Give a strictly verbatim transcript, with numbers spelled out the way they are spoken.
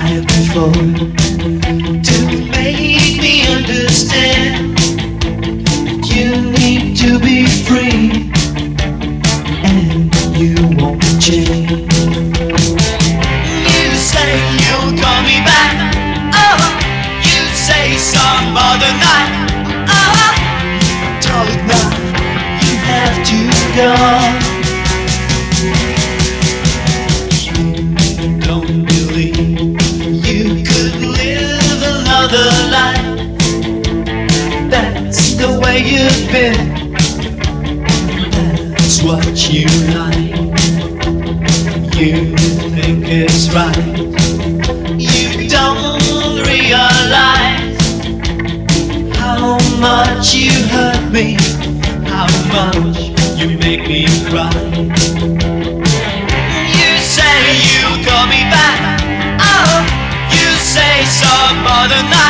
tried before to make me understand. You need to be free, and you won't change. You say you'll call me back. Oh, you say some other night. Oh, darling, now you have to go. That's the way you've been. That's what you like. You think it's right. You don't realize how much you hurt me, how much you make me cry. You say you'll call me back. Oh, you say some other night.